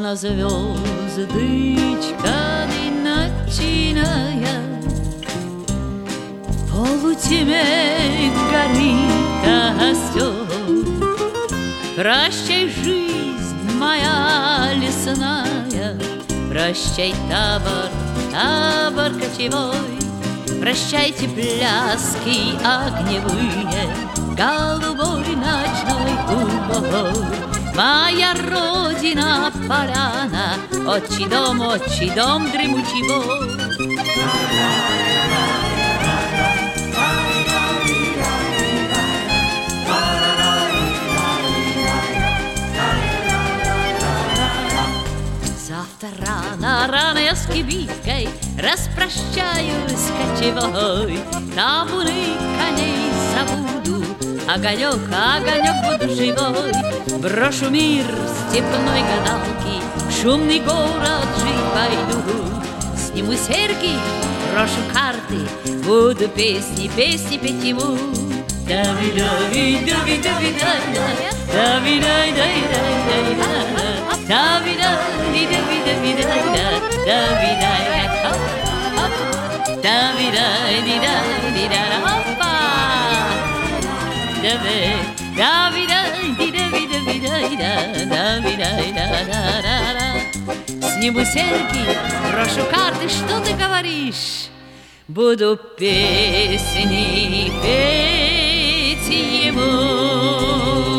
она звездочками начиная. В полутьме горит костер. Прощай, жизнь моя лесная, прощай, табор, табор кочевой. Прощайте, пляски огневые, голубой ночной убой. Моя родина поляна, отчий дом дремучий бой. Завтра рано я с кибиткой распрощаюсь с кочевой. Табуны коней забуду, огонек буду живой. Брошу мир степной гадалки, в шумный город жить пойду. Сниму серьги, брошу карты, буду песни петь ему. Давидай-давидай-давидай-дай, давидай-дай-дай-дай-дай, давидай-давидай-давидай-дай, давидай-дай-дай-дай-дай, давидай-дай-дай-дай-дай-опа, давидай-давидай-давидай-дай-давидай-дай-дай-дай. Сниму серьги, брошу карты, что ты говоришь? Буду песни петь ему.